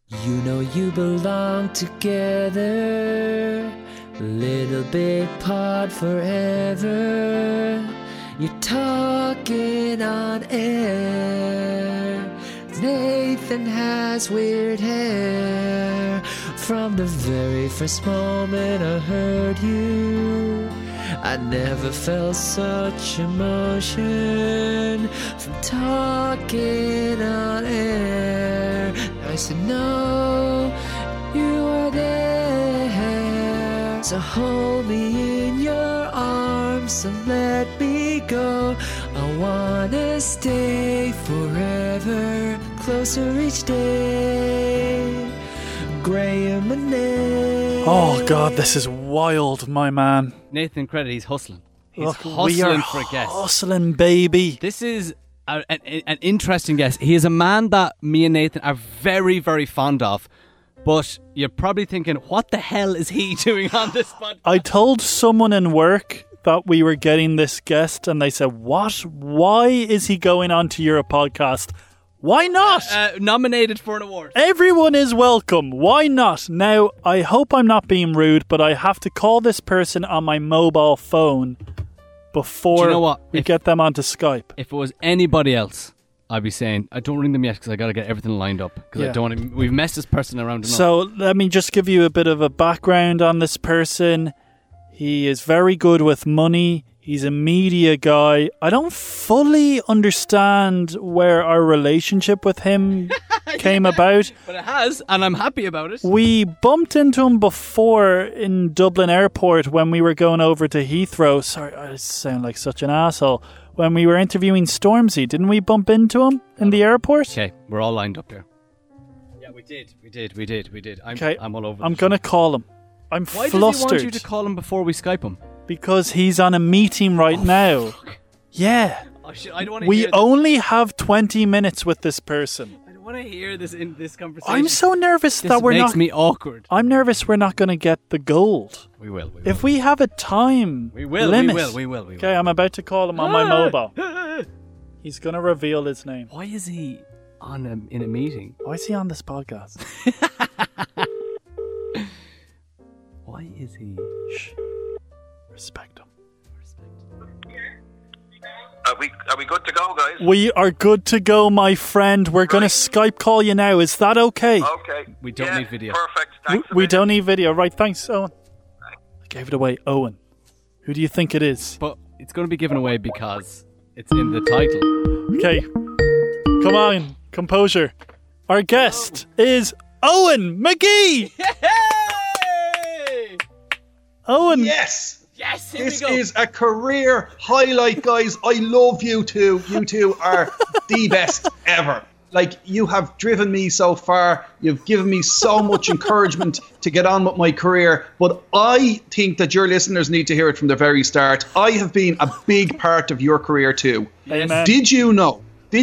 You know you belong together, little big pod forever. You're talking on air. Nathan has weird hair. From the very first moment I heard you, I never felt such emotion from talking on air. Nice to know you are there. So hold me in your arms and let me go. I wanna stay forever, closer each day. Graham and Nate. Oh God, this is wild, my man. Nathan Credit, he's hustling. He's We hustling are for a guest. hustling, baby. This is an interesting guest. He is a man that me and Nathan are very, very fond of. But you're probably thinking, what the hell is he doing on this podcast? I told someone in work that we were getting this guest, and they said, "What? Why is he going on to your podcast? Why not? Nominated for an award. Everyone is welcome. Why not?" Now, I hope I'm not being rude, but I have to call this person on my mobile phone before Do you know what? we get them onto Skype. If it was anybody else, I'd be saying, I don't ring them yet because I got to get everything lined up. Because Yeah. I don't want to, we've messed this person around enough. So let me just give you a bit of a background on this person. He is very good with money. He's a media guy. I don't fully understand where our relationship with him came about. But it has, and I'm happy about it. We bumped into him before in Dublin Airport when we were going over to Heathrow. Sorry, I sound like such an asshole. When we were interviewing Stormzy, didn't we bump into him in the airport? Okay, we're all lined up here. Yeah, we did. I'm all over I'm this. going to call him. I'm Why flustered. does he want you to call him before we Skype him? Because he's on a meeting right now. Fuck. Yeah. Oh, shit, I don't want to We hear only have 20 minutes with this person. I don't want to hear this in this conversation. I'm so nervous this that we're makes not... me awkward. I'm nervous we're not going to get the gold. We will. If we have a time limit. We will. Okay, I'm about to call him on my mobile. He's going to reveal his name. Why is he in a meeting? Why is he on this podcast? Why is he? Shh. Respect him. Are we good to go, guys? We are good to go, my friend. We're going to Skype call you now. Is that okay? Okay. We don't need video. Perfect. Thanks. We don't need video. Right, thanks, Owen. I gave it away. Owen. Who do you think it is? But it's going to be given away because it's in the title. Okay. Come on. Composure. Our guest is Owen McGee. Hey! Owen. Yes! Yes, here This we go. is a career highlight, guys. I love you two. You two are the best ever. Like, you have driven me so far. You've given me so much encouragement to get on with my career. But I think that your listeners need to hear it from the very start. I have been a big part of your career too. Amen. Did you know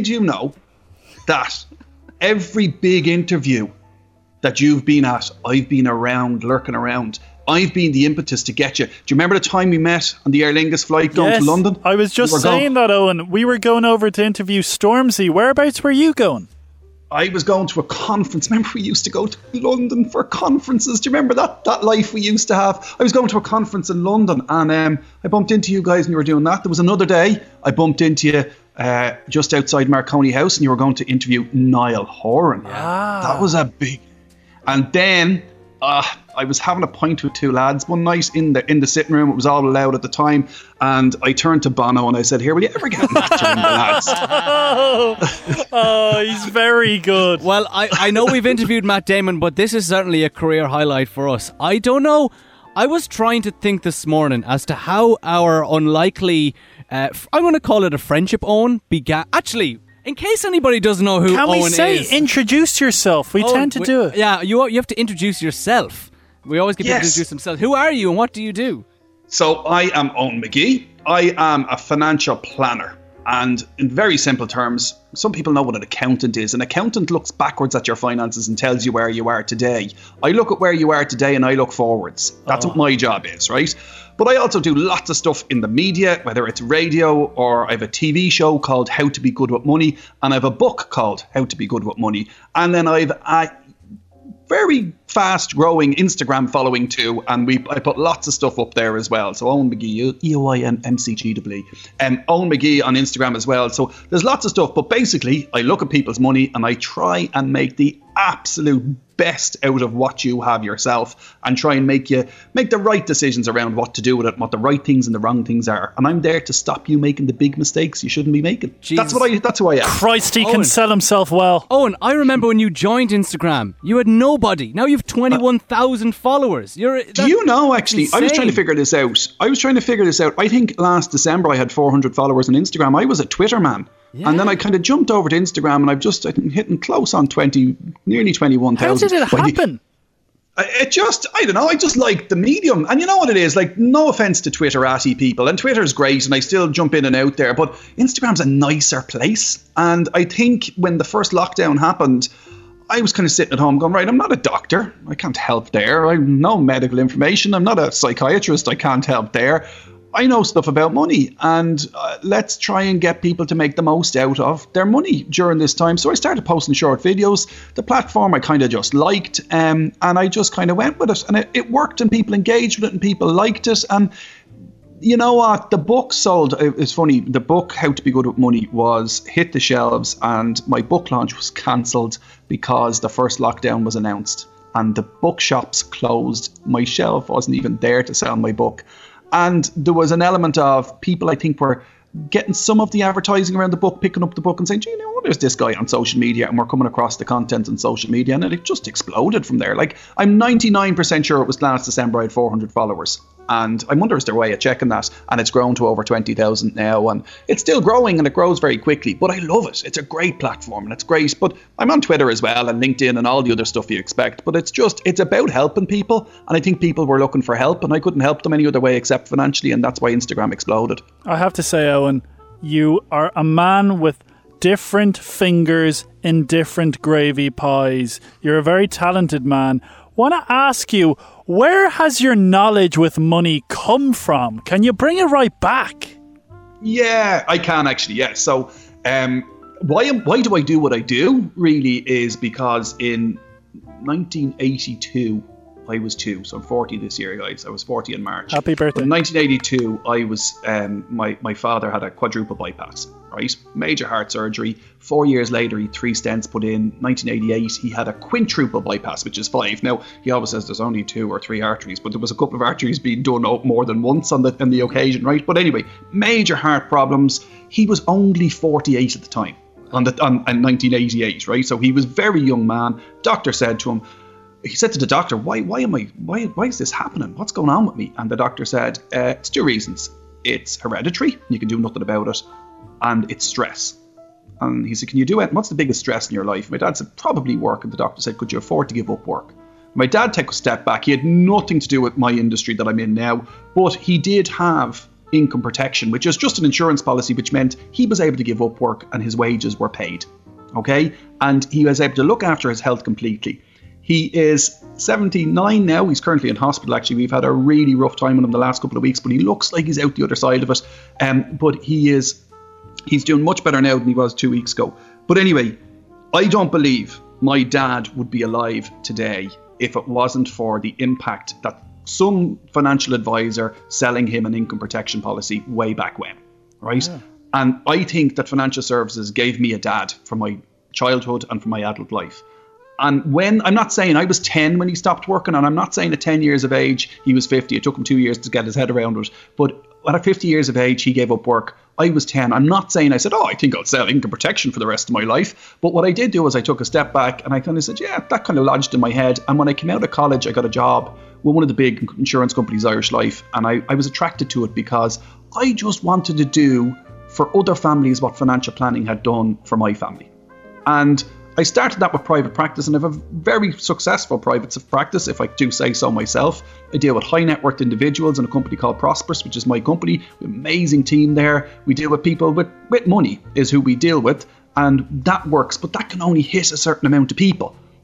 that every big interview that you've been at, I've been around, lurking around. I've been the impetus to get you. Do you remember the time we met on the Aer Lingus flight going to London? I was just saying that, Owen. We were going over to interview Stormzy. Whereabouts were you going? I was going to a conference. Remember we used to go to London for conferences? Do you remember that life we used to have? I was going to a conference in London and I bumped into you guys and you were doing that. There was another day I bumped into you just outside Marconi House and you were going to interview Niall Horan. That was a big... And then... I was having a pint with two lads one night in the sitting room. It was all allowed at the time. And I turned to Bono and I said, "Here, will you ever get in that during the lads?" Oh, he's very good. Well, I know we've interviewed Matt Damon, but this is certainly a career highlight for us. I don't know. I was trying to think this morning as to how our unlikely, I'm going to call it a friendship, Owen, began. Actually, in case anybody doesn't know who Can Owen we say is. introduce yourself? We tend to do it. Yeah, you have to introduce yourself. We always get people to introduce themselves. Who are you and what do you do? So I am Owen McGee. I am a financial planner. And in very simple terms, some people know what an accountant is. An accountant looks backwards at your finances and tells you where you are today. I look at where you are today and I look forwards. That's what my job is, right? But I also do lots of stuff in the media, whether it's radio or I have a TV show called How to Be Good with Money. And I have a book called How to Be Good with Money. And then I've very fast growing Instagram following too, and I put lots of stuff up there as well. So Owen McGee, EOINMCGEE, Owen McGee on Instagram as well. So there's lots of stuff, but basically I look at people's money and I try and make the absolute best out of what you have yourself, and try and make the right decisions around what to do with it, and what the right things and the wrong things are. And I'm there to stop you making the big mistakes you shouldn't be making. Jeez. That's who I am. Christ, he can sell himself well. Owen, I remember when you joined Instagram, you had nobody. Now you've 21,000 followers. Do you know, actually, I was trying to figure this out. I think last December I had 400 followers on Instagram. I was a Twitter man. Yeah. And then I kind of jumped over to Instagram, and I'm hitting close on nearly 21,000. How did it happen? I don't know. I just like the medium. And you know what it is? Like, no offense to Twitterati people. And Twitter's great, and I still jump in and out there. But Instagram's a nicer place. And I think when the first lockdown happened, I was kind of sitting at home going, right, I'm not a doctor. I can't help there. I have no medical information. I'm not a psychiatrist. I can't help there. I know stuff about money, and let's try and get people to make the most out of their money during this time. So I started posting short videos. The platform I kind of just liked, and I just kind of went with it, and it worked, and people engaged with it, and people liked it. And you know what? The book sold. It's funny. The book How to Be Good with Money hit the shelves, and my book launch was cancelled because the first lockdown was announced, and the bookshops closed. My shelf wasn't even there to sell my book. And there was an element of people, I think, were getting some of the advertising around the book, picking up the book and saying, you know, there's this guy on social media, and we're coming across the content on social media, and it just exploded from there. Like, I'm 99% sure it was last December I had 400 followers. And I wonder, is there a way of checking that? And it's grown to over 20,000 now, and it's still growing, and it grows very quickly. But I love it. It's a great platform, and it's great. But I'm on Twitter as well, and LinkedIn, and all the other stuff you expect. But it's about helping people, and I think people were looking for help, and I couldn't help them any other way except financially, and that's why Instagram exploded. I have to say, Owen, you are a man with different fingers in different gravy pies. You're a very talented man. Want to ask you, where has your knowledge with money come from? Can you bring it right back? Yeah, I can actually, yeah. So why do I do what I do, really, is because in 1982, I was 2, so I'm 40 this year, guys. I was 40 in March. Happy birthday. In 1982, I was my father had a quadruple bypass, right? Major heart surgery. 4 years later, he had 3 stents put in. 1988, he had a quintuple bypass, which is 5. Now, he always says there's only 2 or 3 arteries, but there was a couple of arteries being done more than once on the occasion, right? But anyway, major heart problems. He was only 48 at the time, in 1988, right? So he was a very young man. Doctor said to him, he said to the doctor, why is this happening? What's going on with me? And the doctor said, it's 2 reasons. It's hereditary, you can do nothing about it, and it's stress. And he said, can you do it? What's the biggest stress in your life? My dad said, probably work. And the doctor said, could you afford to give up work? My dad took a step back. He had nothing to do with my industry that I'm in now, but he did have income protection, which is just an insurance policy, which meant he was able to give up work and his wages were paid. Okay? And he was able to look after his health completely. He is 79 now. He's currently in hospital, actually. We've had a really rough time with him the last couple of weeks, but he looks like he's out the other side of it. But he's doing much better now than he was 2 weeks ago. But anyway, I don't believe my dad would be alive today if it wasn't for the impact that some financial advisor selling him an income protection policy way back when, right? Yeah. And I think that financial services gave me a dad for my childhood and for my adult life. And when, I'm not saying I was 10 when he stopped working, and I'm not saying at 10 years of age he was 50. It took him 2 years to get his head around it. But at 50 years of age, he gave up work. I was 10. I'm not saying I said, I think I'll sell income protection for the rest of my life. But what I did do was I took a step back and I kind of said, yeah, that kind of lodged in my head. And when I came out of college, I got a job with one of the big insurance companies, Irish Life. And I was attracted to it because I just wanted to do for other families what financial planning had done for my family. And I started that with private practice, and I have a very successful private practice, if I do say so myself. I deal with high net worth individuals in a company called Prosperous, which is my company. We have an amazing team there. We deal with people with money is who we deal with, and that works, but that can only hit a certain amount of people.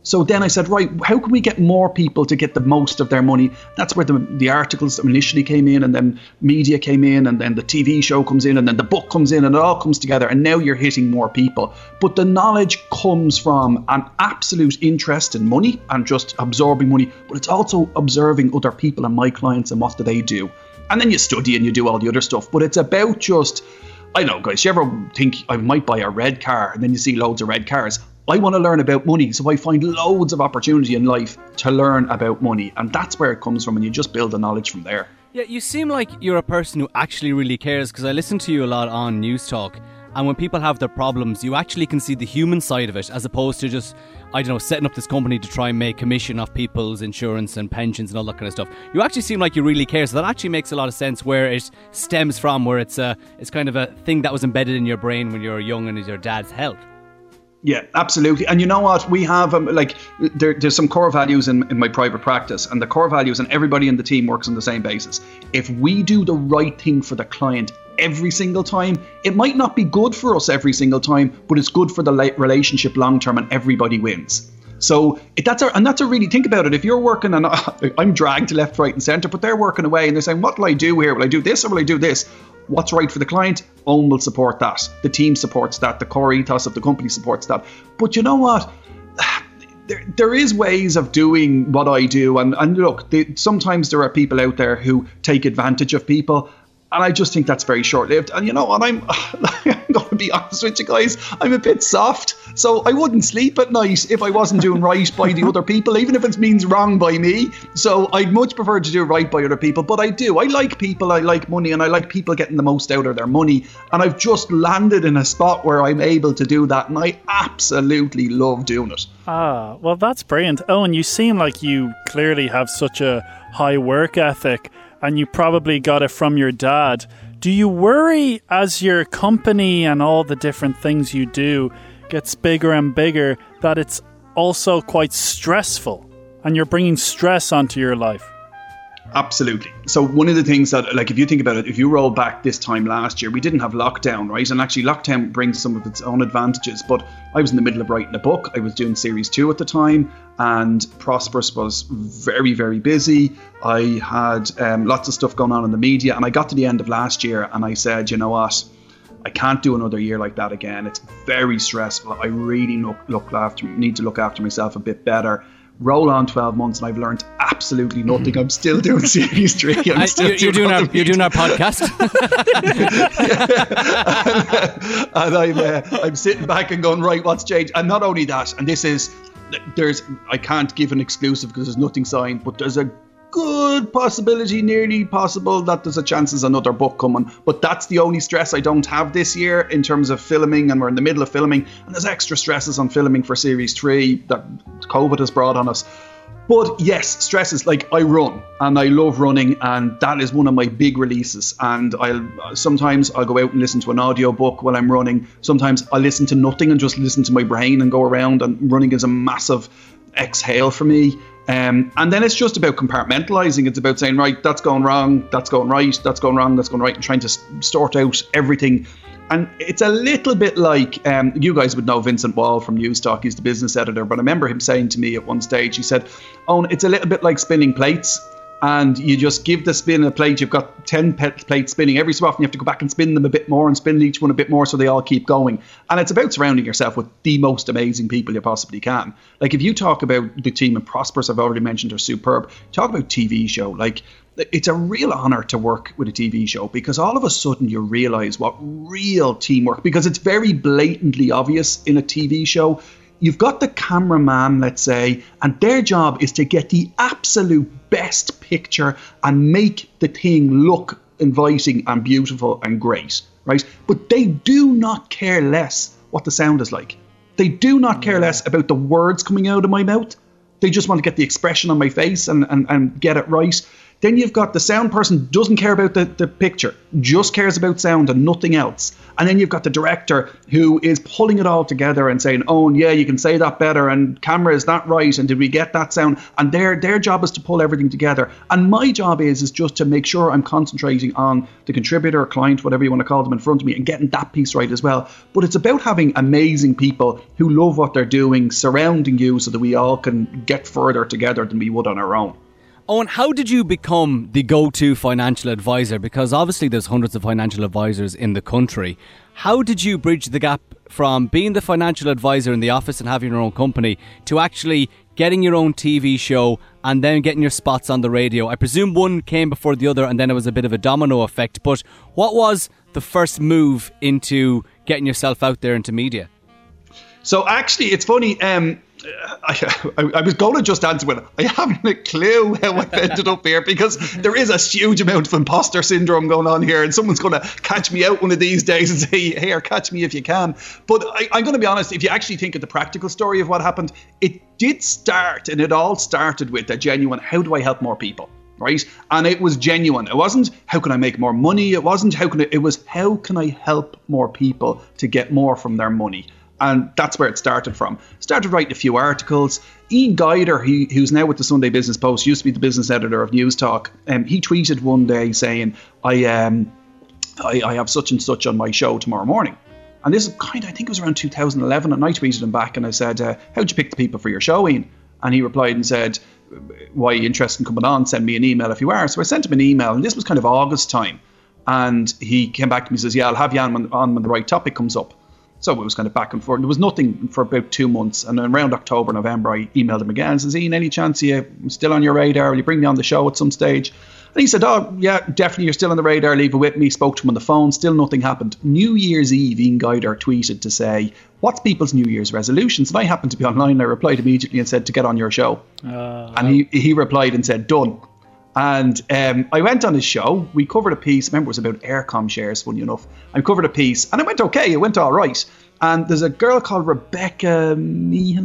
So then I said, right, how can we get more people to get the most of their money? That's where the articles initially came in, and then media came in, and then the TV show comes in, and then the book comes in, and it all comes together. And now you're hitting more people. But the knowledge comes from an absolute interest in money and just absorbing money. But it's also observing other people and my clients and what do they do. And then you study and you do all the other stuff. But it's about just, I don't know, guys, you ever think I might buy a red car, and then you see loads of red cars? I want to learn about money, so I find loads of opportunity in life to learn about money, and that's where it comes from, and you just build the knowledge from there. Yeah, you seem like you're a person who actually really cares, because I listen to you a lot on News Talk, and when people have their problems, you actually can see the human side of it, as opposed to just, I don't know, setting up this company to try and make commission off people's insurance and pensions and all that kind of stuff. You actually seem like you really care, so that actually makes a lot of sense where it stems from, where it's kind of a thing that was embedded in your brain when you were young and is your dad's health. Yeah, absolutely. And you know what? We have, there's some core values in my private practice, and the core values, and everybody in the team works on the same basis. If we do the right thing for the client every single time, it might not be good for us every single time, but it's good for the relationship long term, and everybody wins. So that's a really, think about it. If you're working, and I'm dragged left, right and centre, but they're working away and they're saying, what will I do here? Will I do this or will I do this? What's right for the client? Owen will support that. The team supports that. The core ethos of the company supports that. But you know what? There is ways of doing what I do. And look, sometimes there are people out there who take advantage of people. And I just think that's very short-lived. And you know what, I'm going to be honest with you guys, I'm a bit soft. So I wouldn't sleep at night if I wasn't doing right by the other people, even if it means wrong by me. So I'd much prefer to do right by other people. But I do. I like people, I like money, and I like people getting the most out of their money. And I've just landed in a spot where I'm able to do that. And I absolutely love doing it. Ah, well, that's brilliant. Owen, you seem like you clearly have such a high work ethic, and you probably got it from your dad. Do you worry as your company and all the different things you do gets bigger and bigger that it's also quite stressful and you're bringing stress onto your life? Absolutely. So one of the things that, like, if you think about it, if you roll back this time last year, we didn't have lockdown, right? And actually lockdown brings some of its own advantages. But I was in the middle of writing a book. I was doing series 2 at the time, and Prosperous was very, very busy. I had lots of stuff going on in the media, and I got to the end of last year and I said, you know what? I can't do another year like that again. It's very stressful. I really need to look after myself a bit better. Roll on 12 months and I've learned absolutely nothing. I'm still doing series 3. You're doing our podcast. And I'm sitting back and going, right, what's changed? And not only that, and I can't give an exclusive because there's nothing signed, but there's a good possibility, nearly possible, that there's a chance there's another book coming. But that's the only stress I don't have this year in terms of filming, and we're in the middle of filming, and there's extra stresses on filming for series 3 that COVID has brought on us. But yes, stresses, like I run and I love running, and that is one of my big releases. And sometimes I'll go out and listen to an audio book while I'm running. Sometimes I'll listen to nothing and just listen to my brain and go around, and running is a massive exhale for me. And then it's just about compartmentalizing. It's about saying, right, that's going wrong, that's going right, that's going wrong, that's going right, and trying to sort out everything. And it's a little bit like, you guys would know Vincent Wall from News Talk. He's the business editor. But I remember him saying to me at one stage, he said, oh, it's a little bit like spinning plates. And you just give the spin a plate. You've got 10 plates spinning. Every so often you have to go back and spin them a bit more and spin each one a bit more so they all keep going. And it's about surrounding yourself with the most amazing people you possibly can. Like, if you talk about the team at Prosperous, I've already mentioned, they're superb. Talk about TV show. Like, it's a real honor to work with a TV show, because all of a sudden you realize what real teamwork, because it's very blatantly obvious in a TV show. You've got the cameraman, let's say, and their job is to get the absolute best picture and make the thing look inviting and beautiful and great, right? But they do not care less what the sound is like. They do not care less about the words coming out of my mouth. They just want to get the expression on my face and get it right. Then you've got the sound person doesn't care about the picture, just cares about sound and nothing else. And then you've got the director who is pulling it all together and saying, oh, yeah, you can say that better, and camera, is that right? And did we get that sound? And their job is to pull everything together. And my job is just to make sure I'm concentrating on the contributor, client, whatever you want to call them, in front of me, and getting that piece right as well. But it's about having amazing people who love what they're doing surrounding you so that we all can get further together than we would on our own. Owen, how did you become the go-to financial advisor? Because obviously there's hundreds of financial advisors in the country. How did you bridge the gap from being the financial advisor in the office and having your own company to actually getting your own TV show and then getting your spots on the radio? I presume one came before the other and then it was a bit of a domino effect. But what was the first move into getting yourself out there into media? So actually, it's funny. I was going to just answer with, I haven't a clue how I've ended up here, because there is a huge amount of imposter syndrome going on here, and someone's going to catch me out one of these days and say, here, catch me if you can. But I'm going to be honest, if you actually think of the practical story of what happened, it did start, and it all started with a genuine, how do I help more people? Right? And it was genuine. It wasn't, how can I make more money? It wasn't, it was, how can I help more people to get more from their money? And that's where it started from. Started writing a few articles. Ian Guider, who's now with the Sunday Business Post, used to be the business editor of News Talk. He tweeted one day saying, I have such and such on my show tomorrow morning. And this is I think it was around 2011. And I tweeted him back and I said, how'd you pick the people for your show, Ian? And he replied and said, why are you interested in coming on? Send me an email if you are. So I sent him an email, and this was kind of August time. And he came back to me and says, yeah, I'll have you on when the right topic comes up. So it was kind of back and forth. There was nothing for about 2 months. And then around October, November, I emailed him again and says, Ian, any chance you're still on your radar? Will you bring me on the show at some stage? And he said, oh, yeah, definitely, you're still on the radar. Leave it with me. Spoke to him on the phone. Still nothing happened. New Year's Eve, Ian Guider tweeted to say, what's people's New Year's resolutions? And I happened to be online. I replied immediately and said, to get on your show. And he replied and said, done. And I went on his show. We covered a piece. Remember, it was about Aircom shares, funny enough. I covered a piece and it went okay. It went all right. And there's a girl called Rebecca Meehan,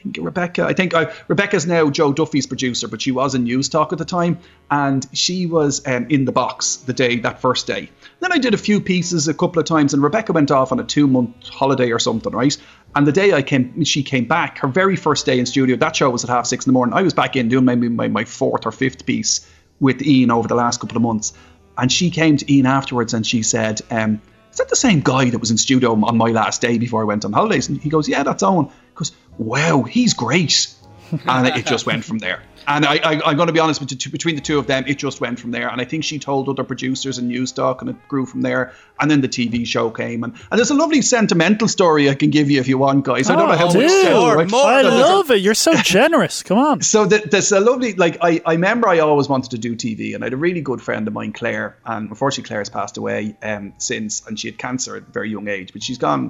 Rebecca's now Joe Duffy's producer, but she was in News Talk at the time. And she was in the box that first day. Then I did a few pieces a couple of times, and Rebecca went off on a 2-month holiday or something, right? And the day she came back, her very first day in studio, that show was at 6:30 in the morning. I was back in doing maybe my 4th or 5th piece with Ian over the last couple of months. And she came to Ian afterwards and she said, is that the same guy that was in studio on my last day before I went on holidays? And he goes, yeah, that's Owen. He goes, wow, he's great. And it just went from there. And I'm going to be honest with you, between the two of them, it just went from there. And I think she told other producers in News Talk, and it grew from there. And then the TV show came. And there's a lovely sentimental story I can give you if you want, guys. I don't know how much. I love it. You're so generous. Come on. So there's a lovely, I remember I always wanted to do TV. And I had a really good friend of mine, Claire. And unfortunately, Claire's passed away since. And she had cancer at a very young age. But she's gone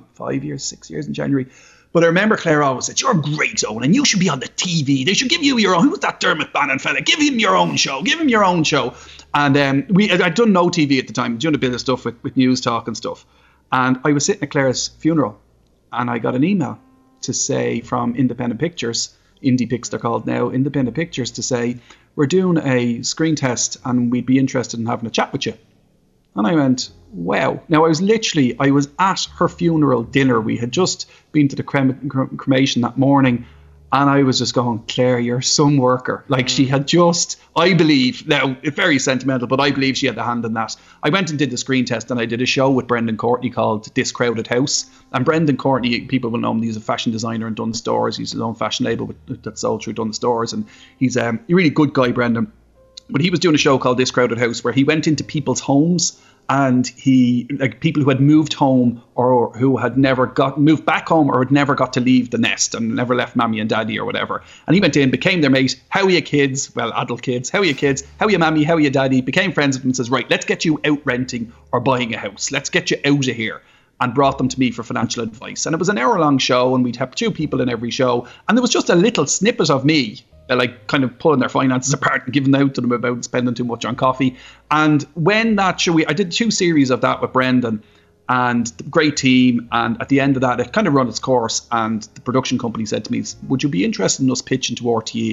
6 years in January. But I remember Claire always said, you're great, Owen, and you should be on the TV. They should give you your own. Who was that Dermot Bannon fella? Give him your own show. Give him your own show. And I'd done no TV at the time, doing a bit of stuff with News Talk and stuff. And I was sitting at Claire's funeral, and I got an email to say from Independent Pictures, Indie Picks they're called now, Independent Pictures, to say, we're doing a screen test and we'd be interested in having a chat with you. And I went, wow. Now, I was at her funeral dinner. We had just been to the cremation that morning. And I was just going, Claire, you're some worker. Like she had just, I believe, now, it's very sentimental, but I believe she had the hand in that. I went and did the screen test, and I did a show with Brendan Courtney called This Crowded House. And Brendan Courtney, people will know him, he's a fashion designer in Dunn Stores. He's his own fashion label that's sold through Dunn Stores. And he's a really good guy, Brendan. But he was doing a show called This Crowded House where he went into people's homes, and people who had moved home or who had never moved back home or had never got to leave the nest and never left mommy and daddy or whatever. And he went in, became their mate. How are you kids? Well, adult kids. How are you kids? How are you mommy? How are you daddy? Became friends with them and says, right, let's get you out renting or buying a house. Let's get you out of here. And brought them to me for financial advice. And it was an hour-long show, and we'd have 2 people in every show. And there was just a little snippet of me, kind of pulling their finances apart and giving out to them about spending too much on coffee. And when that show, I did 2 series of that with Brendan, and the great team. And at the end of that, it kind of run its course. And the production company said to me, would you be interested in us pitching to RTE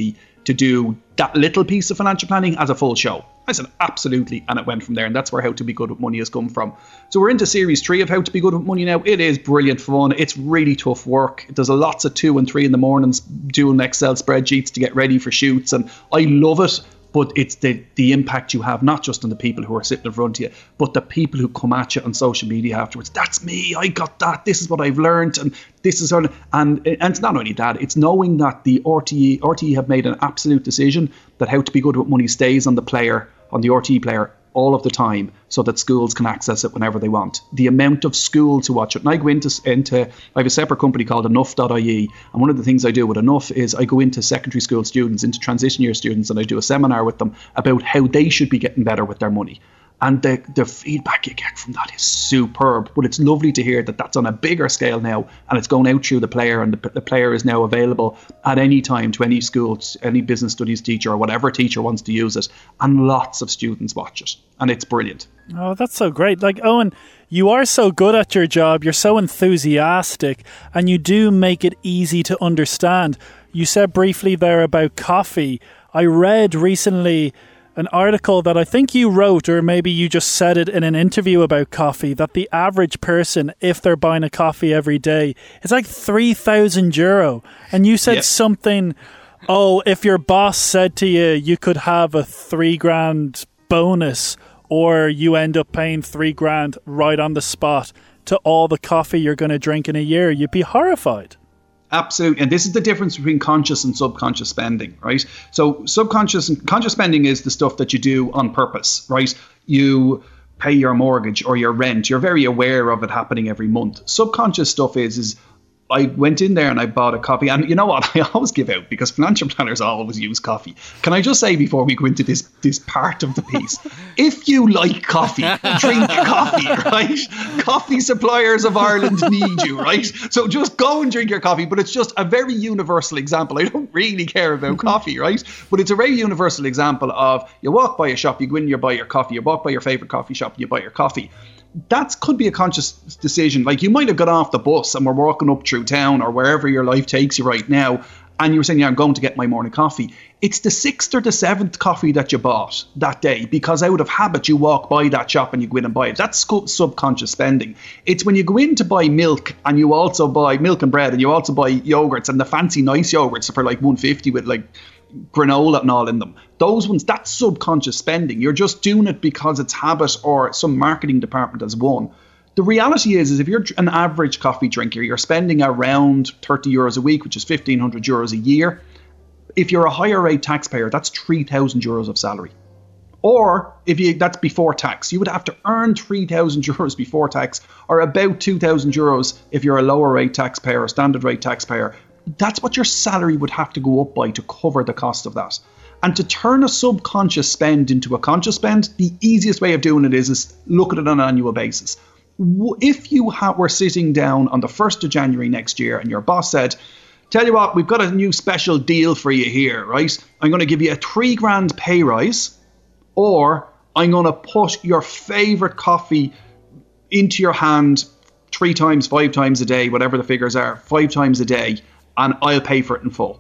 to do that little piece of financial planning as a full show? I said, absolutely. And it went from there. And that's where How to Be Good with Money has come from. So we're into series 3 of How to Be Good with Money now. It is brilliant fun. It's really tough work. There's lots of 2 and 3 in the mornings doing Excel spreadsheets to get ready for shoots. And I love it. But it's the impact you have, not just on the people who are sitting in front of you, but the people who come at you on social media afterwards. That's me. I got that. This is what I've learned. And this is and it's not only that. It's knowing that the RTE have made an absolute decision that How to Be Good with Money stays on the RTE player all of the time, so that schools can access it whenever they want. The amount of schools who watch it. And I go into I have a separate company called Enough.ie, and one of the things I do with Enough is I go into secondary school students, into transition year students, and I do a seminar with them about how they should be getting better with their money. And the feedback you get from that is superb. But it's lovely to hear that that's on a bigger scale now, and it's going out through the player, and the player is now available at any time to any school, any business studies teacher or whatever teacher wants to use it. And lots of students watch it. And it's brilliant. Oh, that's so great. Like, Owen, you are so good at your job. You're so enthusiastic, and you do make it easy to understand. You said briefly there about coffee. I read recently an article that I think you wrote, or maybe you just said it in an interview about coffee, that the average person, if they're buying a coffee every day, it's like €3,000. And you said something, if your boss said to you, you could have a $3,000 bonus, or you end up paying $3,000 right on the spot to all the coffee you're going to drink in a year, you'd be horrified. Absolutely. And this is the difference between conscious and subconscious spending, right? So subconscious and conscious spending is the stuff that you do on purpose, right? You pay your mortgage or your rent. You're very aware of it happening every month. Subconscious stuff is I went in there and I bought a coffee. And you know what? I always give out, because financial planners always use coffee. Can I just say, before we go into this part of the piece, if you like coffee, drink coffee, right? Coffee suppliers of Ireland need you, right? So just go and drink your coffee. But it's just a very universal example. I don't really care about coffee, right? But it's a very universal example of, you walk by a shop, you go in, you buy your coffee. You walk by your favourite coffee shop, you buy your coffee. That could be a conscious decision. Like, you might have got off the bus and we're walking up through town or wherever your life takes you right now, and you were saying, yeah, I'm going to get my morning coffee. It's the 6th or the 7th coffee that you bought that day, because out of habit you walk by that shop and you go in and buy it. That's subconscious spending. It's when you go in to buy milk, and you also buy milk and bread, and you also buy yogurts, and the fancy nice yogurts for like $1.50 with like granola and all in them. Those ones, that's subconscious spending. You're just doing it because it's habit, or some marketing department has won. The reality is if you're an average coffee drinker, you're spending around €30 a week, which is €1,500 a year. If you're a higher rate taxpayer, that's €3,000 of salary. Or that's before tax. You would have to earn €3,000 before tax, or about €2,000 if you're a lower rate taxpayer or standard rate taxpayer. That's what your salary would have to go up by to cover the cost of that. And to turn a subconscious spend into a conscious spend, the easiest way of doing it is look at it on an annual basis. If you were sitting down on the 1st of January next year and your boss said, tell you what, we've got a new special deal for you here, right? I'm going to give you a $3,000 pay rise, or I'm going to put your favourite coffee into your hand 3 times, 5 times a day, whatever the figures are, 5 times a day, and I'll pay for it in full.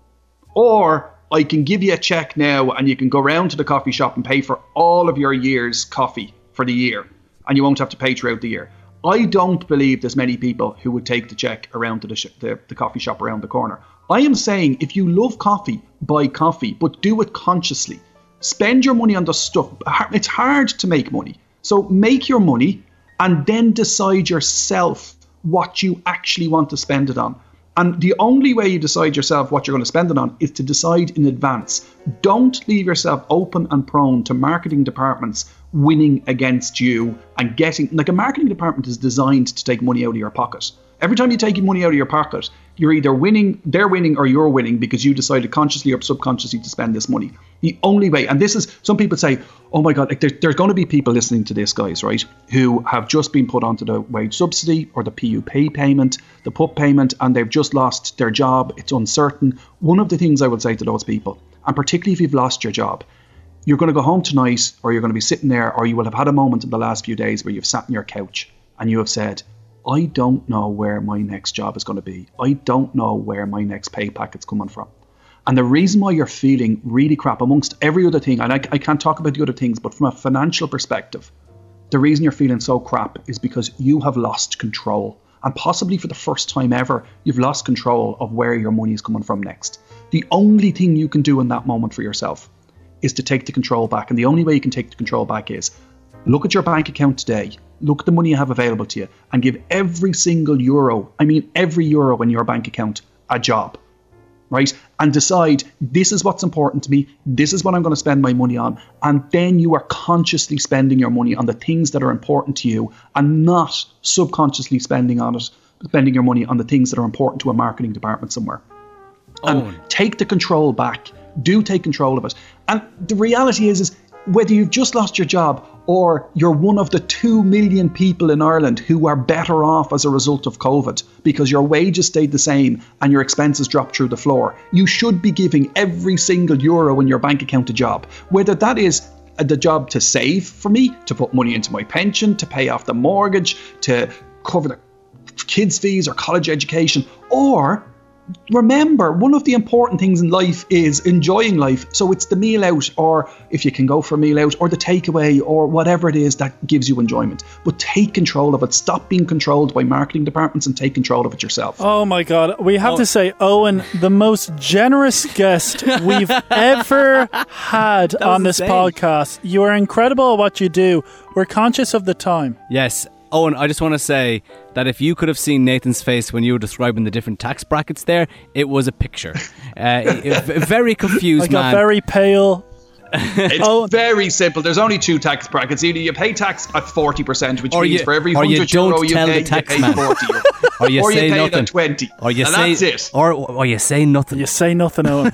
Or I can give you a check now and you can go round to the coffee shop and pay for all of your year's coffee for the year, and you won't have to pay throughout the year. I don't believe there's many people who would take the check around to the coffee shop around the corner. I am saying, if you love coffee, buy coffee, but do it consciously. Spend your money on the stuff. It's hard to make money. So make your money and then decide yourself what you actually want to spend it on. And the only way you decide yourself what you're going to spend it on is to decide in advance. Don't leave yourself open and prone to marketing departments winning against you and getting, like, a marketing department is designed to take money out of your pocket. Every time you take money out of your pocket, you're either winning, they're winning, or you're winning because you decided consciously or subconsciously to spend this money. The only way, and this is, some people say, oh my God, like there's going to be people listening to this, guys, right, who have just been put onto the wage subsidy or the PUP payment, the PUP payment, and they've just lost their job. It's uncertain. One of the things I would say to those people, and particularly if you've lost your job, you're going to go home tonight, or you're going to be sitting there, or you will have had a moment in the last few days where you've sat on your couch and you have said, I don't know where my next job is going to be. I don't know where my next pay packet's coming from. And the reason why you're feeling really crap amongst every other thing, and I can't talk about the other things, but from a financial perspective, the reason you're feeling so crap is because you have lost control. And possibly for the first time ever, you've lost control of where your money is coming from next. The only thing you can do in that moment for yourself is to take the control back. And the only way you can take the control back is look at your bank account today, look at the money you have available to you, and give every single euro, I mean every euro in your bank account, a job, right? And decide, this is what's important to me, this is what I'm going to spend my money on. And then you are consciously spending your money on the things that are important to you and not subconsciously spending your money on the things that are important to a marketing department somewhere. And take the control back. Do take control of it. And the reality is whether you've just lost your job or you're one of the 2 million people in Ireland who are better off as a result of COVID because your wages stayed the same and your expenses dropped through the floor, you should be giving every single euro in your bank account a job. Whether that is the job to save for me, to put money into my pension, to pay off the mortgage, to cover the kids' fees or college education, or remember, one of the important things in life is enjoying life. So it's the meal out, or if you can go for a meal out, or the takeaway, or whatever it is that gives you enjoyment. But take control of it. Stop being controlled by marketing departments and take control of it yourself. Oh my God. We have to say, Owen, the most generous guest we've ever had on this podcast. You are incredible at what you do. We're conscious of the time. Yes. Owen, I just want to say that if you could have seen Nathan's face when you were describing the different tax brackets there, it was a picture. Very confused, man. I got very pale. It's very simple. There's only 2 tax brackets. Either you pay tax at 40%, which means for every 100 euro you pay, you pay 40 euro. Or you say pay nothing. At 20. Or you and say, that's it. Or you say nothing. You say nothing, Owen.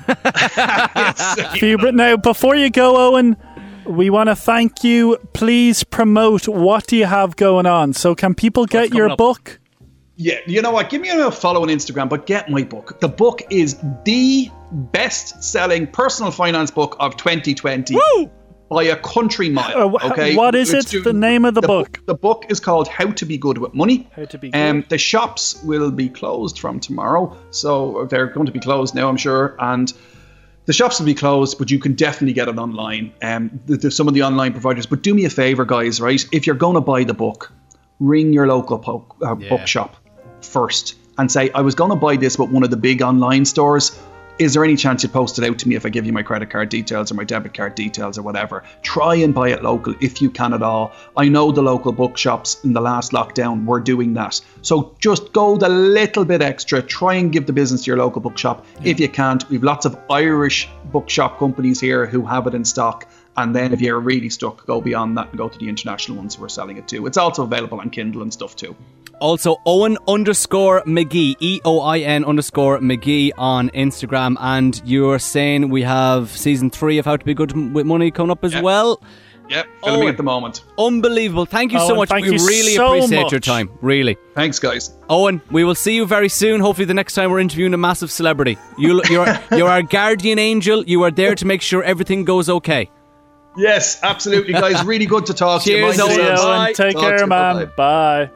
Now, before you go, Owen, we want to thank you. Please promote what do you have going on. So can people get your book? Yeah, you know what? Give me a follow on Instagram, but get my book. The book is the best-selling personal finance book of 2020 by a country mile. Okay, what is it? The name of the book? The book is called How to Be Good with Money. How to Be Good. The shops will be closed from tomorrow, so they're going to be closed now, I'm sure, and the shops will be closed, but you can definitely get it online. There's some of the online providers. But do me a favour, guys, right? If you're going to buy the book, ring your local bookshop first and say, I was going to buy this with one of the big online stores. Is there any chance you'd post it out to me if I give you my credit card details or my debit card details or whatever? Try and buy it local if you can at all. I know the local bookshops in the last lockdown were doing that. So just go the little bit extra. Try and give the business to your local bookshop. If you can't, we've lots of Irish bookshop companies here who have it in stock. And then if you're really stuck, go beyond that and go to the international ones who are selling it too. It's also available on Kindle and stuff too. Also, Owen_McGee, EOIN_McGee on Instagram. And you're saying we have season 3 of How to Be Good with Money coming up as well. Yep, filming at the moment. Unbelievable. Thank you so much. We really appreciate your time. Really. Thanks, guys. Owen, we will see you very soon. Hopefully the next time we're interviewing a massive celebrity. You're our guardian angel. You are there to make sure everything goes okay. Yes, absolutely, guys. Really good to talk to you. Cheers, Owen. Take care, man. Bye.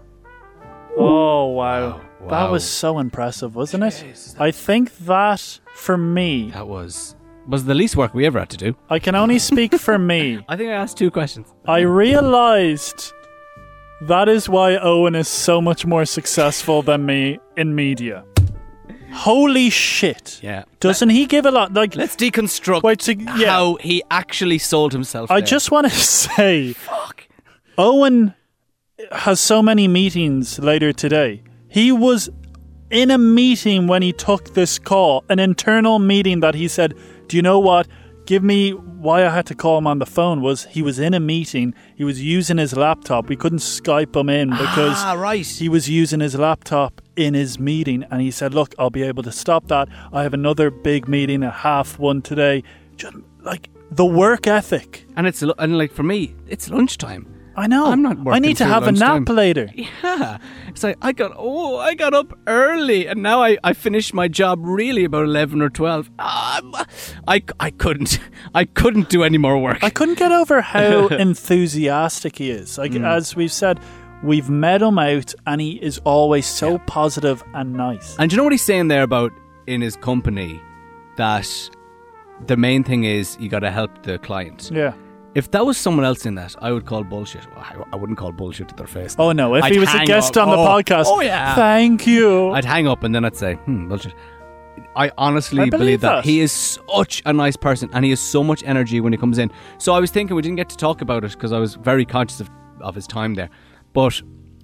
Oh, wow. That was so impressive, wasn't it? I think that, for me... That was the least work we ever had to do. I can only speak for me. I think I asked 2 questions. I realised that is why Owen is so much more successful than me in media. Holy shit. Yeah. Doesn't he give a lot? Like, let's deconstruct how he actually sold himself. I just want to say... Fuck. Owen has so many meetings later today. He was in a meeting when he took this call, an internal meeting that he said, do you know what? Give me why I had to call him on the phone was he was in a meeting. He was using his laptop. We couldn't Skype him in because he was using his laptop in his meeting. And he said, look, I'll be able to stop that. I have another big meeting at 1:30 today. Just like the work ethic. And like for me, it's lunchtime. I know. I'm not working. I need to have lunchtime. A nap later. Yeah. It's like I got up early and now I finished my job really about 11 or 12. I couldn't do any more work. I couldn't get over how enthusiastic he is. Like as we've said, we've met him out and he is always so positive and nice. And do you know what he's saying there about in his company? that the main thing is you got to help the client. Yeah. If that was someone else in that, I would call bullshit. Well, I wouldn't call bullshit to their face. Oh no, if I'd he was a hang guest up. on the podcast, Oh yeah. thank you. I'd hang up and then I'd say, bullshit. I honestly I believe that. that. He is such a nice person and he has so much energy when he comes in. So I was thinking we didn't get to talk about it because I was very conscious of his time there. But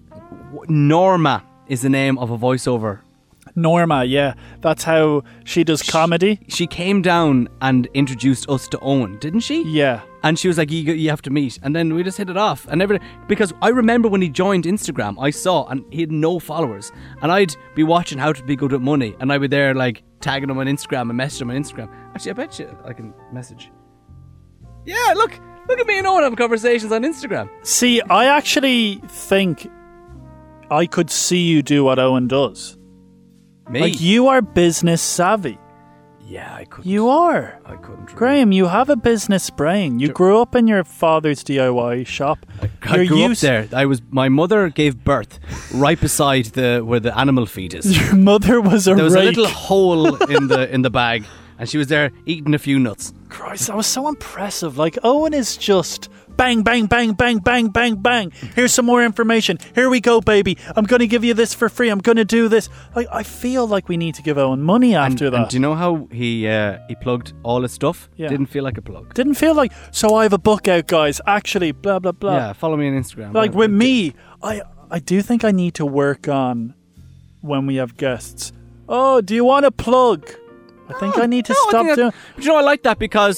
Norma is the name of a voiceover. Norma, yeah. That's how she does comedy. She came down and introduced us to Owen, didn't she? Yeah. And she was like, you have to meet. And then we just hit it off. And everything. Because I remember when he joined Instagram, I saw, and he had no followers. And I'd be watching How to Be Good with Money. And I'd be there, like, tagging him on Instagram and messaging him on Instagram. Actually, I bet you I can message. Yeah, look at me and Owen having conversations on Instagram. See, I actually think I could see you do what Owen does. Me? Like, you are business savvy. Yeah, I couldn't. You are. I couldn't. Really. Graham, you have a business brain. You grew up in your father's DIY shop. I grew up there. My mother gave birth right beside where the animal feed is. Your mother was a There was rake. a little hole in the bag, and she was there eating a few nuts. Christ, that was so impressive. Like, Owen is just bang, bang, bang, bang, bang, bang, bang. Here's some more information. Here we go, baby. I'm going to give you this for free. I'm going to do this. Like, I feel like we need to give Owen money after that. And do you know how he plugged all his stuff? Yeah. Didn't feel like a plug. Didn't feel like, so I have a book out, guys. Actually, blah, blah, blah. Yeah, follow me on Instagram. Like, with me, I do think I need to work on when we have guests. Oh, do you want a plug? I think I need to stop doing. But you know, I like that because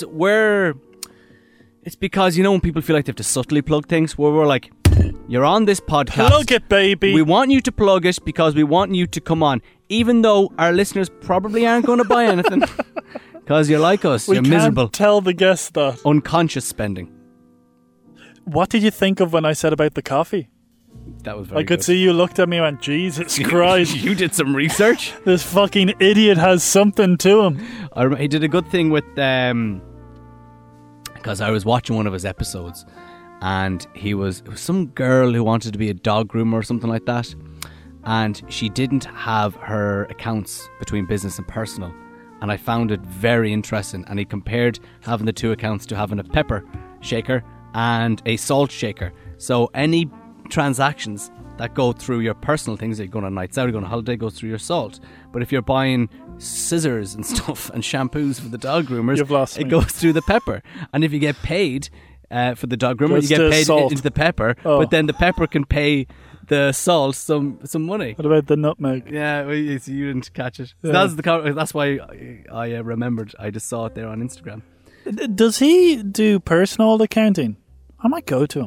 it's because, you know, when people feel like they have to subtly plug things, where we're like, you're on this podcast. Plug it, baby. We want you to plug it because we want you to come on, even though our listeners probably aren't going to buy anything because you're like us. We You're can't miserable. tell the guests that. Unconscious spending. What did you think of when I said about the coffee? That was very I could good. see you looked at me and went, Jesus Christ. You did some research. This fucking idiot has something to him. He did a good thing with because I was watching one of his episodes, and it was some girl who wanted to be a dog groomer or something like that, and she didn't have her accounts between business and personal, and I found it very interesting. And he compared having the two accounts to having a pepper shaker and a salt shaker. So any transactions that go through your personal things, like going on nights out, going on holiday, goes through your salt. But if you're buying scissors and stuff and shampoos for the dog groomers, You've lost it me. goes through the pepper. And if you get paid for the dog groomer, Goes you get to paid salt. into the pepper. Oh. But then the pepper can pay the salt some money. What about the nutmeg? Yeah, well, you didn't catch it. So Yeah. that's why I remembered. I just saw it there on Instagram. Does he do personal accounting? I might go to him.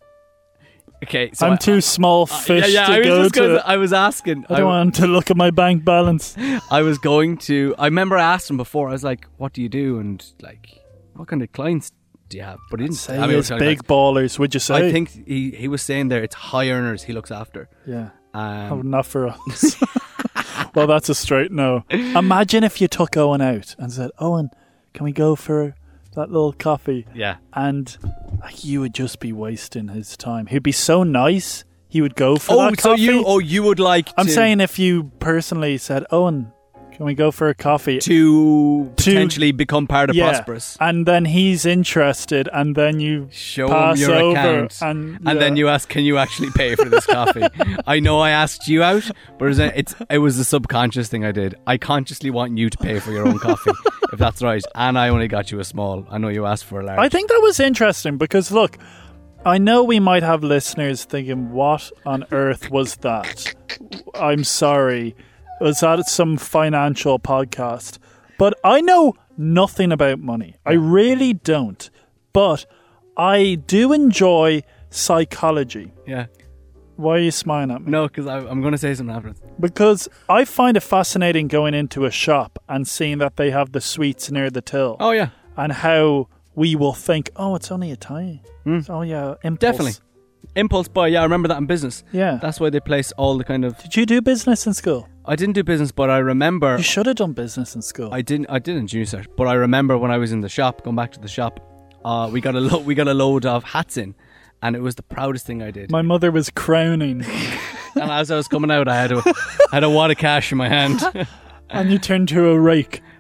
Okay, so I'm too small fish I to was go just to. gonna, I was asking. I don't want to look at my bank balance. I was going to. I remember I asked him before. I was like, "What do you do?" And like, "What kind of clients do you have?" But he didn't Say I mean, it's big ballers, would you say? I think he was saying there it's high earners he looks after. Yeah. Oh, Um, not for us. Well, that's a straight no. Imagine if you took Owen out and said, Owen, can we go for that little coffee? yeah. And like, you would just be wasting his time. He'd be so nice. He would go for Oh, that so coffee. you would like? I'm to, saying if you personally said, Owen, can we go for a coffee? to potentially become part of Yeah. Prosperous. And then he's interested, and then you Show him pass your over, account, and then you ask, "Can you actually pay for this coffee?" I know I asked you out, but it was a subconscious thing I did. I consciously want you to pay for your own coffee, if that's right. And I only got you a small. I know you asked for a large. I think that was interesting because, look, I know we might have listeners thinking, what on earth was that? I'm sorry. Was that some financial podcast? But I know nothing about money. I really don't. But I do enjoy psychology. Yeah. Why are you smiling at me? No, because I'm going to say something afterwards. Because I find it fascinating going into a shop and seeing that they have the sweets near the till. Oh, yeah. And how we will think, oh, it's only a tie. Oh, yeah, impulse. Definitely. Impulse buy. Yeah, I remember that in business. Yeah. That's why they place all the kind of... Did you do business in school? I didn't do business, but I remember... You should have done business in school. I didn't in junior cert, but I remember when I was in the shop, going back to the shop, we got a load of hats in, and it was the proudest thing I did. My mother was crowning. And as I was coming out, I had a wad of cash in my hand. And you turned to a rake.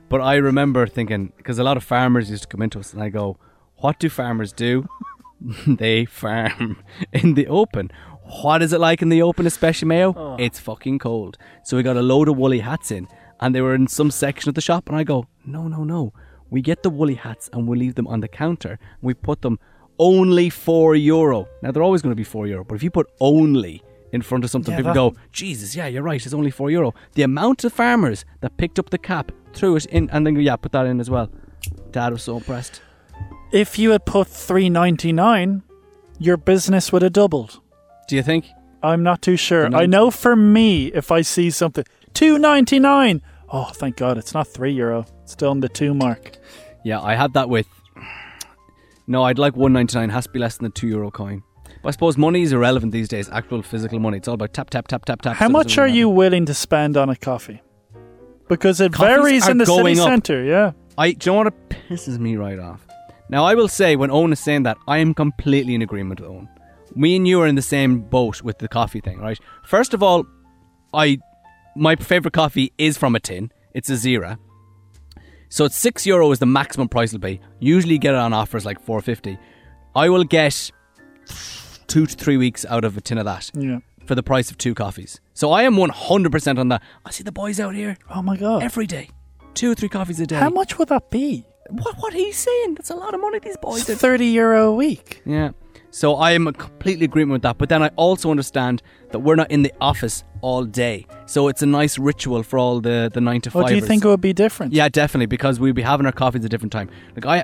But I remember thinking, because a lot of farmers used to come into us, and I go, what do farmers do? They farm in the open. What is it like in the open, especially, Mayo? It's fucking cold. So we got a load of woolly hats in, and they were in some section of the shop, and I go, no. We get the woolly hats and we leave them on the counter, and we put them only €4. Now, they're always going to be €4, but if you put only in front of something, people go, Jesus, yeah, you're right, it's only €4. The amount of farmers that picked up the cap, threw it in, and then go, yeah, put that in as well. Dad was so impressed. If you had put $3.99, your business would have doubled. Do you think? I'm not too sure. I know for me, if I see something, $2.99. Oh, thank God, it's not €3. It's still on the 2 mark. Yeah, I had that with... No, I'd like $1.99. Has to be less than the €2 coin. But I suppose money is irrelevant these days. Actual physical money. It's all about tap, tap, tap, tap, tap. How much are you willing to spend on a coffee? Because it varies in the city centre, yeah. Do you know what pisses me right off? Now, I will say, when Owen is saying that, I am completely in agreement with Owen. Me and you are in the same boat with the coffee thing, right? First of all, my favourite coffee is from a tin. It's a Zira. So it's €6 is the maximum price it'll be. Usually you get it on offers like $4.50. I will get 2 to 3 weeks out of a tin of that for the price of 2 coffees. So I am 100% on that. I see the boys out here. Oh my God. Every day. 2 or 3 coffees a day. How much would that be? What he's saying? That's a lot of money these boys. It's €30 a week. Yeah. So I am completely agreement with that. But then I also understand that we're not in the office all day. So it's a nice ritual for all the 9 to 5ers. Well, do you think it would be different? Yeah, definitely. Because we'll be having our coffees at a different time.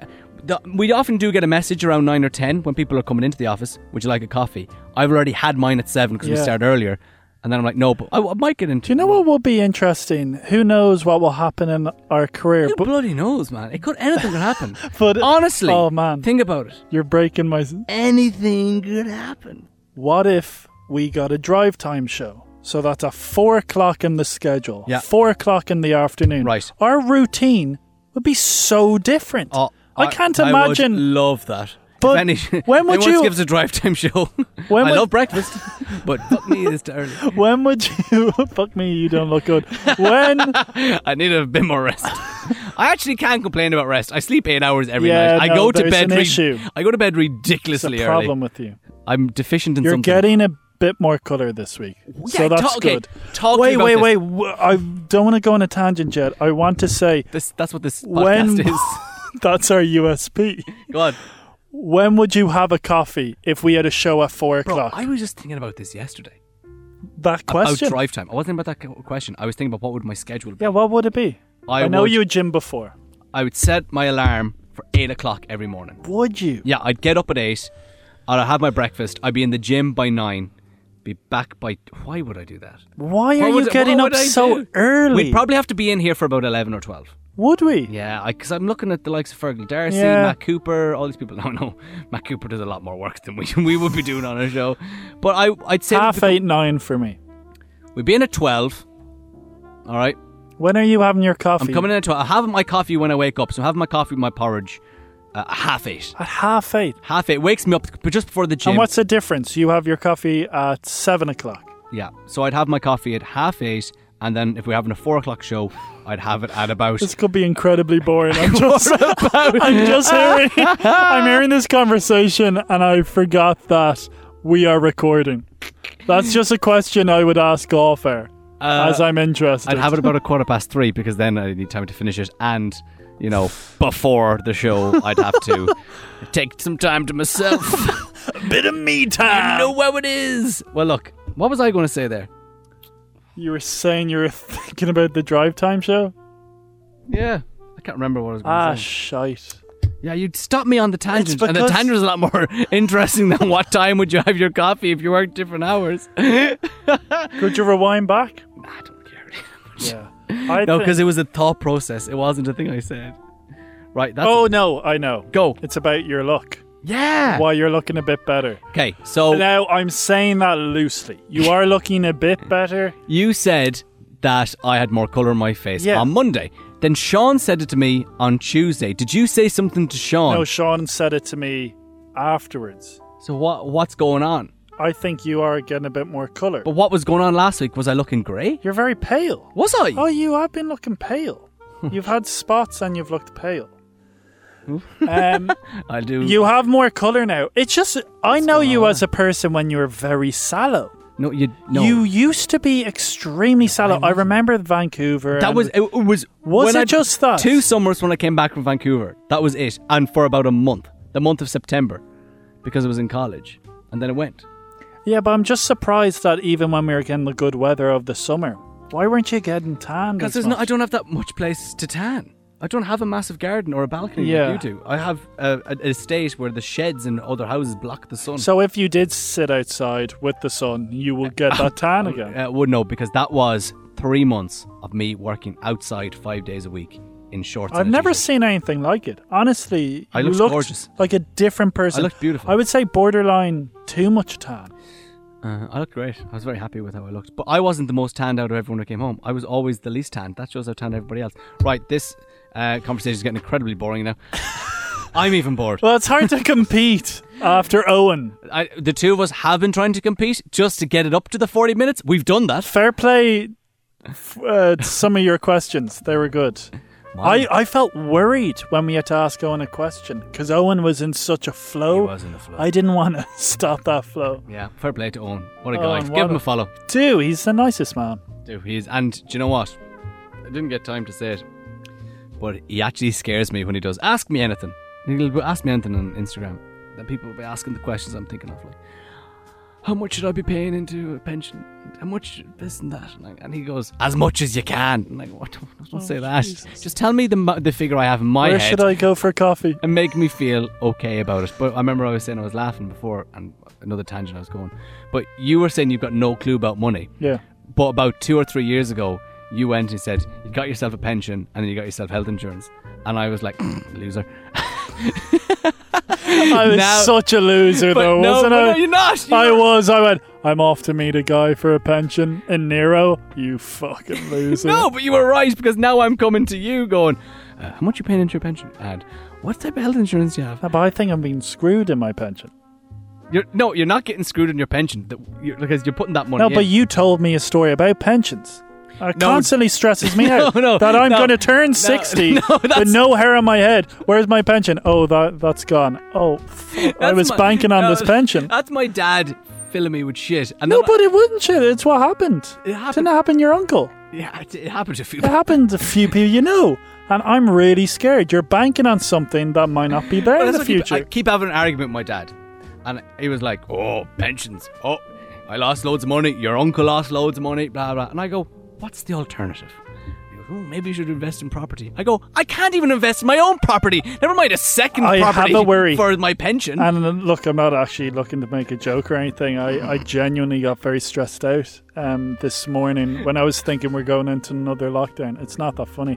We often do get a message around 9 or 10 when people are coming into the office. Would you like a coffee? I've already had mine at 7 because we started earlier. And then I'm like, no, but I might get into... Do you know what would be interesting? Who knows what will happen in our career? Who bloody knows, man? Anything could happen. But honestly, oh man, think about it. You're breaking my... Anything could happen. What if we got a drive time show? So that's at 4 o'clock in the schedule. Yeah. 4 o'clock in the afternoon. Right. Our routine would be so different. Oh, I can't imagine. I would love that. But when would you give us a drive time show? I love breakfast, but fuck me, it's too early. When would you? Fuck me, you don't look good. When? I need a bit more rest. I actually can't complain about rest. I sleep 8 hours every night. I go to bed. I go to bed ridiculously early. Problem with you. I'm deficient in something. You're getting a bit more colour this week, so that's good. Wait. I don't want to go on a tangent yet. I want to say that's what this podcast is. That's our USP. Go on. When would you have a coffee if we had a show at 4 o'clock? I was just thinking about this yesterday. That question? About drive time. I wasn't thinking about that question. I was thinking about what would my schedule be. Yeah, what would it be? I know you would gym before. I would set my alarm for 8 o'clock every morning. Would you? Yeah, I'd get up at 8. I'd have my breakfast. I'd be in the gym by 9. Be back by... Why would I do that? Why are you getting up so early? We'd probably have to be in here for about 11 or 12. Would we? Yeah, because I'm looking at the likes of Fergal Darcy, Matt Cooper, all these people. No, Matt Cooper does a lot more work than we would be doing on a show. But I'd say... 8:30, 9 for me. We'd be in at 12. All right. When are you having your coffee? I'm coming in at 12. I have my coffee when I wake up. So I'm having my coffee with my porridge at 8:30. At 8:30? 8:30. Wakes me up but just before the gym. And what's the difference? You have your coffee at 7 o'clock. Yeah. So I'd have my coffee at 8:30. And then if we're having a 4 o'clock show, I'd have it at about... This could be incredibly boring. I'm hearing this conversation and I forgot that we are recording. That's just a question I would ask off air, as I'm interested. I'd have it about 3:15 because then I need time to finish it. And, before the show, I'd have to take some time to myself. A bit of me time. You know how it is. Well, look, what was I going to say there? You were saying you were thinking about the drive time show? Yeah. I can't remember what I was going to say. Shite. Yeah, you'd stop me on the tangent. And the tangent is a lot more interesting than what time would you have your coffee if you worked different hours. Could you rewind back? Nah, I don't care. Yeah. No, because it was a thought process. It wasn't a thing I said. Right. No, I know. Go. It's about your look. Yeah. Why you're looking a bit better. Okay, so... Now, I'm saying that loosely. You are looking a bit better. You said that I had more colour in my face on Monday. Then Sean said it to me on Tuesday. Did you say something to Sean? No, Sean said it to me afterwards. So what's going on? I think you are getting a bit more colour. But what was going on last week? Was I looking grey? You're very pale. Was I? Oh, you have been looking pale. You've had spots and you've looked pale. I do. You have more colour now. It's just, I know you as a person when you were very sallow. No. You used to be extremely sallow. I remember Vancouver. That was it. Was Was when it just that? 2 summers when I came back from Vancouver. That was it, and for about a month, the month of September, because I was in college, and then it went. Yeah, but I'm just surprised that even when we were getting the good weather of the summer, why weren't you getting tanned? Because I don't have that much place to tan. I don't have a massive garden or a balcony Yeah. like you do. I have an estate where the sheds in other houses block the sun. So if you did sit outside with the sun, you will get that tan again. Would no, because that was 3 months of me working outside 5 days a week in shorts. I've and a never t-shirt. seen anything like it. Honestly, I you looked looked gorgeous. like a different person. I looked beautiful. I would say borderline too much tan. I looked great. I was very happy with how I looked. But I wasn't the most tanned out of everyone who came home. I was always the least tanned. That shows how tanned everybody else. Right, this conversation is getting incredibly boring now. I'm even bored. Well, it's hard to compete after Owen. The two of us have been trying to compete just to get it up to the 40 minutes. We've done that. Fair play. Some of your questions, they were good. I felt worried when we had to ask Owen a question because Owen was in such a flow. He was in the flow. I didn't want to stop that flow. Yeah, fair play to Owen. What a guy. Owen, Give what him a- a follow. Dude, he's the nicest man. Dude, he is. And do you know what? I didn't get time to say it, but he actually scares me when he does. Ask me anything. He'll ask me anything on Instagram. Then people will be asking the questions I'm thinking of, like, how much should I be paying into a pension? How much this and that? And he goes, as much as you can. I'm like, what? Don't say that. Jesus. Just tell me the figure I have in my Where head should I go for coffee? and make me feel okay about it. But I remember I was saying I was laughing before, and another tangent I was going. But you were saying you've got no clue about money. Yeah. But about 2 or 3 years ago, you went and said you got yourself a pension and then you got yourself health insurance. And I was like, loser. I was Now- such a loser, though, wasn't I? No, you're not. I was. I went, I'm off to meet a guy for a pension in Nero. You fucking loser. No, but you were right, because now I'm coming to you going, how much you paying into your pension? And what type of health insurance do you have? But I think I'm being screwed in my pension. You're not getting screwed in your pension because you're putting that money No, in. but you told me a story about pensions. It No. constantly stresses me out No, that I'm no. going to turn 60 with no hair on my head. Where's my pension? Oh, that's gone. Oh, I That's was banking on this pension. That's my dad filling me with shit. And No, then but it wouldn't shit. It's what happened. It happened. Didn't it happen to your uncle? yeah, it happened to a few It happened to a few people you know. And I'm really scared. You're banking on something that might not be there in That's the what future. I keep having an argument with my dad. And he was like, oh, pensions. Oh, I lost loads of money. Your uncle lost loads of money, blah, blah. And I go, what's the alternative? He goes, oh, maybe you should invest in property. I go, I can't even invest in my own property. Never mind a second I property have a worry. for my pension. And look, I'm not actually looking to make a joke or anything. I genuinely got very stressed out this morning when I was thinking we're going into another lockdown. It's not that funny.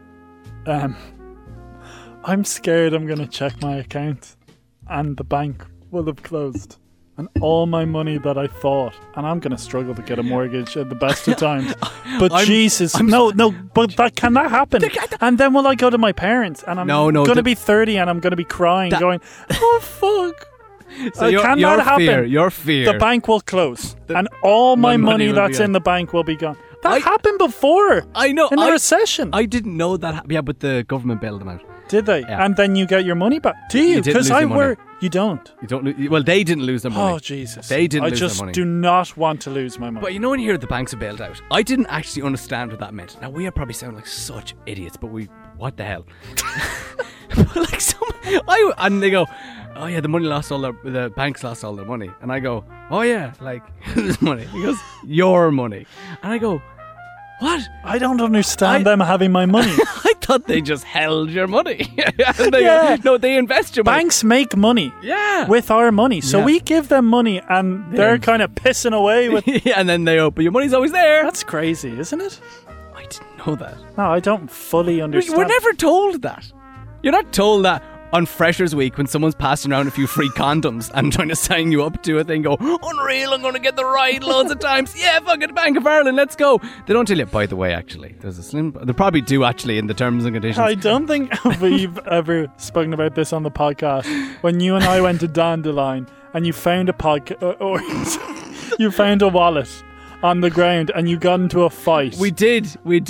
I'm scared I'm going to check my account and the bank will have closed. And all my money that I thought, and I'm going to struggle to get a mortgage at the best of times. But but can that happen? And then will I go to my parents and I'm going to be 30 and I'm going to be crying, going, oh fuck. So your that happen? fear, your fear. The bank will close and all my money money will that's be in gone. the bank will be gone. That happened before. I know. In the recession. I didn't know that. Yeah, but the government bailed them out. Did they? Yeah. And then you get your money back. Do you? You didn't Because lose your money. You don't. You don't. Well, they didn't lose their money. Oh, Jesus. They didn't I lose their just money. do not want to lose my money. But you know when you hear the banks are bailed out, I didn't actually understand what that meant. Now we are probably sound like such idiots, but what the hell? But like and they go, oh yeah, the banks lost all their money, and I go, oh yeah, like whose money? He goes, your money, and I go, what? I don't understand them having my money. I thought they just held your money. And they Yeah. go, no, they invest your money. Banks make money Yeah. with our money. So Yeah. we give them money and they're kind of pissing away with... Yeah, and then they open. Your money's always there. That's crazy, isn't it? I didn't know that. No, I don't fully understand. We're never told that. You're not told that on Freshers Week when someone's passing around a few free condoms and trying to sign you up to a thing. Go, unreal, I'm going to get the ride loads of times. Yeah, fucking Bank of Ireland, let's go. They don't tell you, by the way, actually. There's a slim... They probably do, actually, in the terms and conditions. I don't think we've ever spoken about this on the podcast. When you and I went to Dandelion and you found a podcast, or you found a wallet on the ground and you got into a fight. We did. But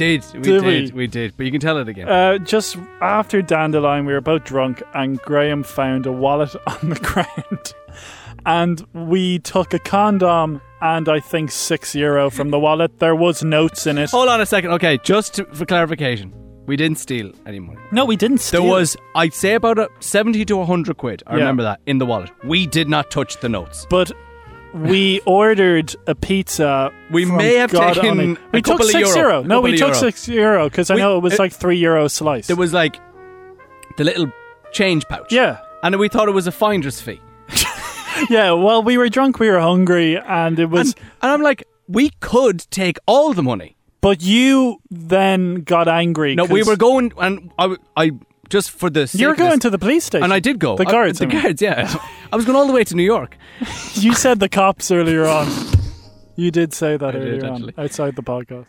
you can tell it again. Just after Dandelion, we were both drunk and Graham found a wallet on the ground. And we took a condom and I think €6 from the wallet. There was notes in it. Hold on a second. Okay, for clarification. We didn't steal any money. No, we didn't steal. There was, I'd say, about 70 to 100 quid. I remember that in the wallet. We did not touch the notes. But we ordered a pizza. We may have taken we a took couple of €6. euro. No, we took €6 because I know it was like €3 a slice. There was like the little change pouch. Yeah. And we thought it was a finder's fee. Yeah, well, we were drunk, we were hungry, and it was... And I'm like, we could take all the money. But you then got angry. No, we were going, and I just for the sake you were going to the police station. And I did go. The guards. The guards, yeah. I was going all the way to New York. You said the cops earlier on. You did say that earlier on, actually. outside the podcast.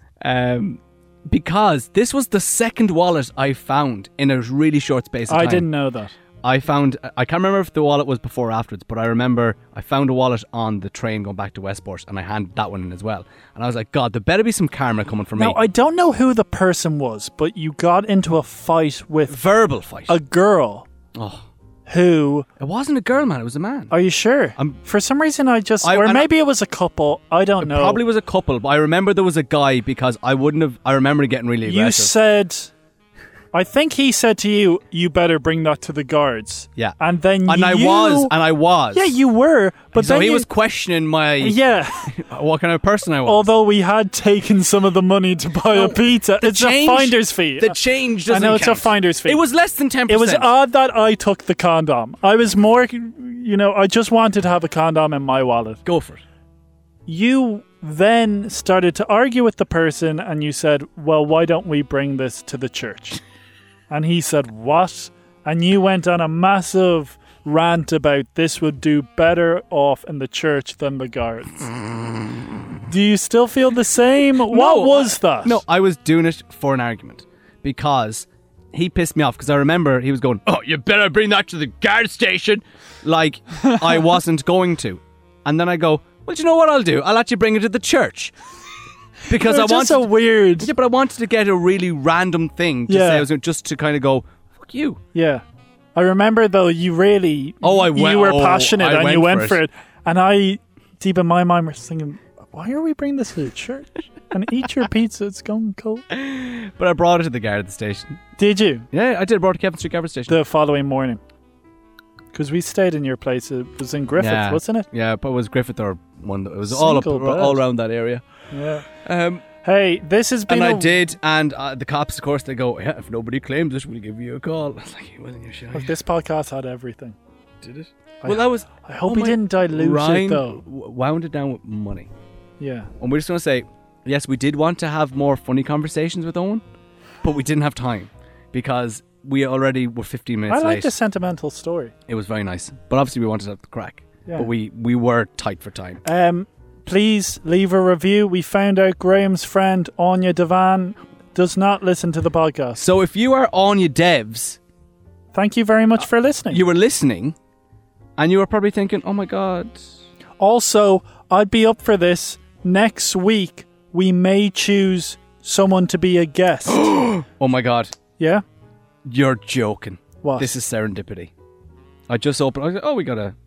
Because this was the second wallet I found in a really short space of time. I didn't know that. I can't remember if the wallet was before or afterwards, but I remember I found a wallet on the train going back to Westport and I handed that one in as well. And I was like, God, there better be some karma coming for me. Now, I don't know who the person was, but you got into a fight with... Verbal fight. A girl. Oh. Who... It wasn't a girl, man. It was a man. Are you sure? For some reason it was a couple. I don't know. It probably was a couple, but I remember there was a guy because I remember getting really aggressive. You said... I think he said to you, you better bring that to the guards. Yeah. And then I was. Yeah, you were. But so then he was questioning my... Yeah. what kind of person I was. Although we had taken some of the money to buy a pizza. It's a finder's fee. The change doesn't I know it's count. a finder's fee. It was less than 10%. It was odd that I took the condom. I was more... I just wanted to have a condom in my wallet. Go for it. You then started to argue with the person and you said, well, why don't we bring this to the church? And he said, what? And you went on a massive rant about this would do better off in the church than the guards. Do you still feel the same? What was that? No, I was doing it for an argument because he pissed me off because I remember he was going, oh, you better bring that to the guard station. Like I wasn't going to. And then I go, well, do you know what I'll do? I'll actually bring it to the church. Because I wanted so weird. Yeah, but I wanted to get a really random thing to say. I was just to kind of go, fuck you. Yeah. I remember though you really you were passionate and you went for it. And I deep in my mind was thinking, why are we bringing this to the church? And eat your pizza, it's going cold. But I brought it to the guard station. Did you? Yeah, I did. I brought it to Kevin Street guard station. The following morning. Because we stayed in your place. It was in Griffith, wasn't it? Yeah, but it was Griffith or one. It was all around that area. Yeah. Hey, this has been. And I did, and the cops, of course, they go, yeah, if nobody claims it, we'll give you a call. I was like, well, you're sure. Look, this podcast had everything. Did it? I hope he didn't dilute it though. Wound it down with money. Yeah. And we're just going to say, yes, we did want to have more funny conversations with Owen, but we didn't have time because we already were 15 minutes late. I like the sentimental story. It was very nice. But obviously we wanted to have the crack. Yeah. But we were tight for time. Please leave a review. We found out Graham's friend Anya Devan does not listen to the podcast. So if you are Anya Devs, thank you very much for listening. You were listening and you were probably thinking, oh my God. Also, I'd be up for this. Next week, we may choose someone to be a guest. Oh my God. Yeah? You're joking. What? This is serendipity. I just opened. I was like, oh, we got a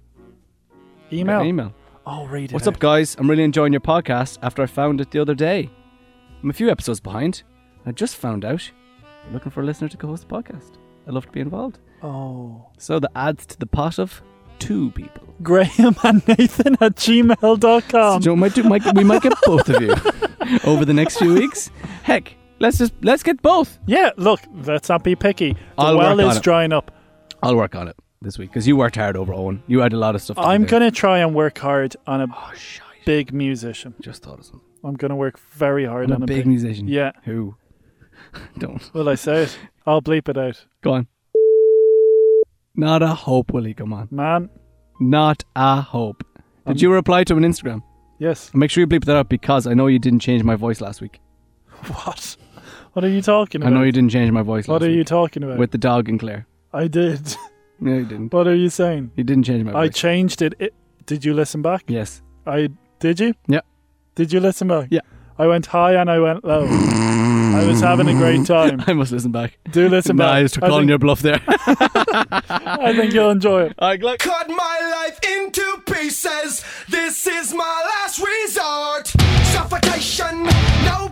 email. Oh, read it. What's up, guys? I'm really enjoying your podcast after I found it the other day. I'm a few episodes behind. I just found out you're looking for a listener to co-host the podcast. I'd love to be involved. Oh. So that adds to the pot of 2 people. Graham and Nathan at gmail.com. So we might get both of you over the next few weeks. Heck, let's get both. Yeah, look, let's not be picky. The well is drying up. I'll work on it this week because you worked hard over Owen. You had a lot of stuff to I'm going to try and work hard on a big musician. Just thought of something. I'm going to work very hard on a big musician. Yeah. Who? Don't. Will I say it? I'll bleep it out. Go on. Not a hope, Willie. Come on. Man. Not a hope. Did you reply to him on Instagram? Yes. Make sure you bleep that out because I know you didn't change my voice last week. What? What are you talking about? I know you didn't change my voice last week. What are you talking about? With the dog and Claire. I did. No, you didn't. What are you saying? You didn't change my voice. I changed it. Did you listen back? Yes. Did you? Yeah. Did you listen back? Yeah. I went high and I went low. I was having a great time. I must listen back. Do listen back. I was calling your bluff there. I think you'll enjoy it. Cut my life into pieces. This is my last resort. Suffocation, no